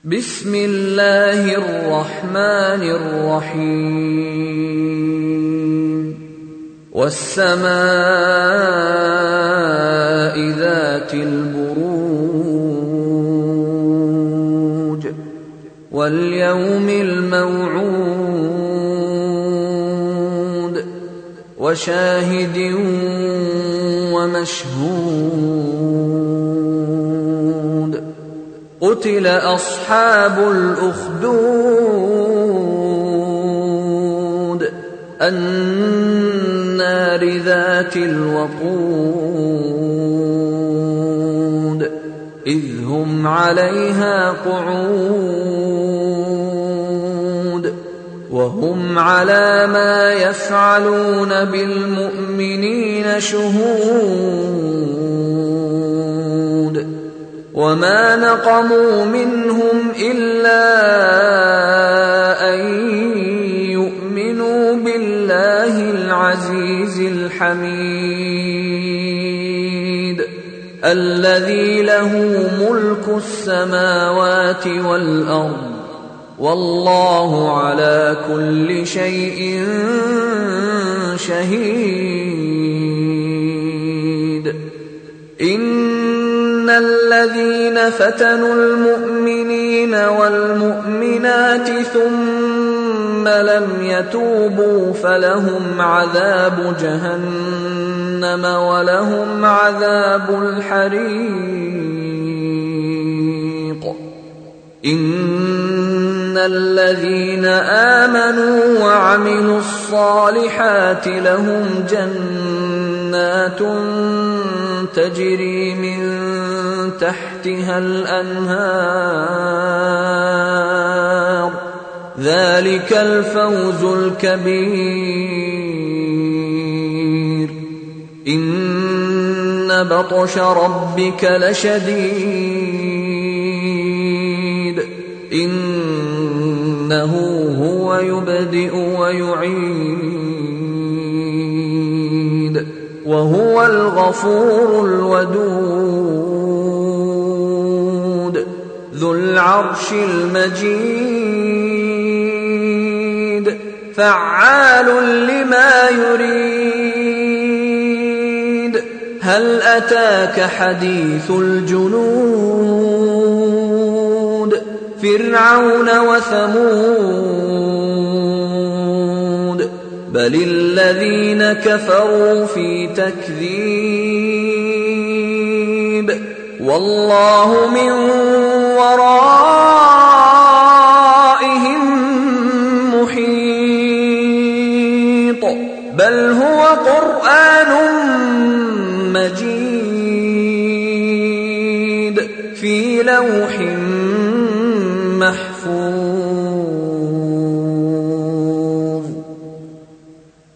بسم الله الرحمن الرحيم والسماء ذات البروج واليوم الموعود وشاهد ومشهود قتل أصحاب الأخدود النار ذات الوقود إذ هم عليها قعود وهم على ما يفعلون بالمؤمنين شهود وما نقموا منهم إلا أن يؤمنوا بالله العزيز الحميد الذي له ملك السماوات والأرض والله على كل شيء شهيد إن الذين فتنوا المؤمنين والمؤمنات ثم لم يتوبوا فلهم عذاب جهنم ولهم عذاب الحريق إن الذين آمنوا وعملوا الصالحات لهم جنات تجري من تحتها الأنهار ذلك الفوز الكبير إن بطش ربك لشديد إنه هو يبدئ ويعيد وهو الغفور الودود ذو العرش المجيد فعال لما يريد هل أتاك حديث الجنود فرعون وثمود بل الذين كفروا في تكذيب والله من ورائهم محيط بل هو قرآن مجيد في لوح محفوظ